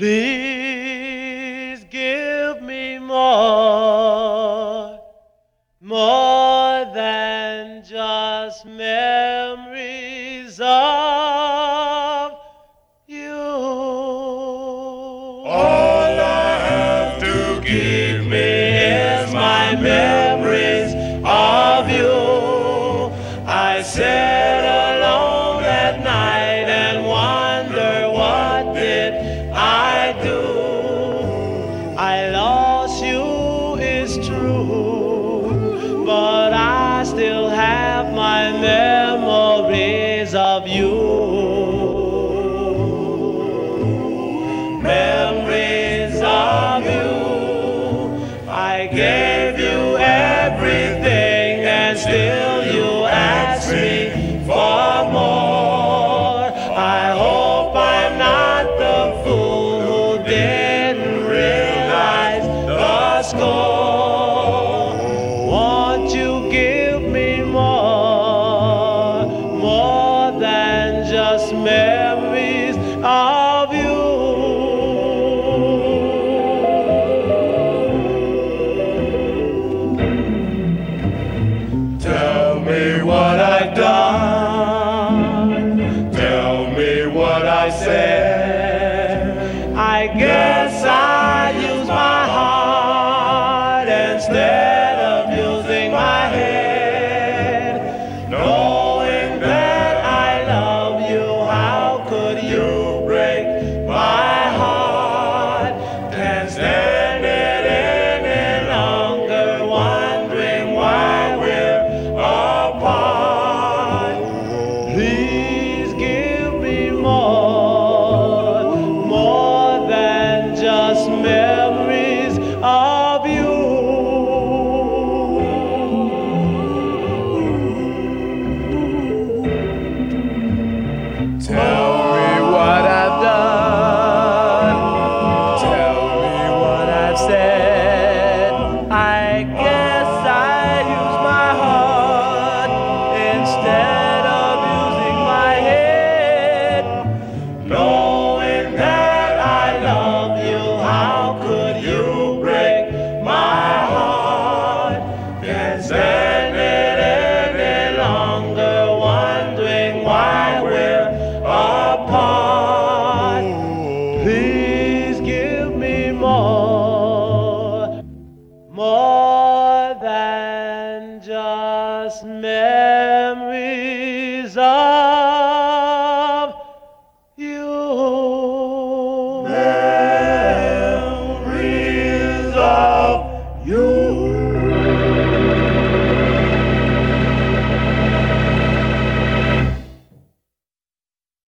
Please give me more than just memories of you. All I have to give me is my memories of you. I sat alone at night and wonder what did I do. I lost you, it's true, but I still have my memories of you. Memories of you. I gave you everything and still you ask me for more. I hope I'm not the fool who didn't realize the score. Won't you give me more than just memories of you? Tell me what I've done. Tell me what I said. I guess I use my heart instead of using my head. Knowing that I love you, how could you break my heart? Can't stand it any longer, wondering why we're apart. Please give me more than just memories of you. Tell me what I've done. Tell me what I've said. I guess I use my heart instead of using my head. Knowing that I love you, how could you break my heart? Can't stand it any longer, wondering why we're apart. Please give me more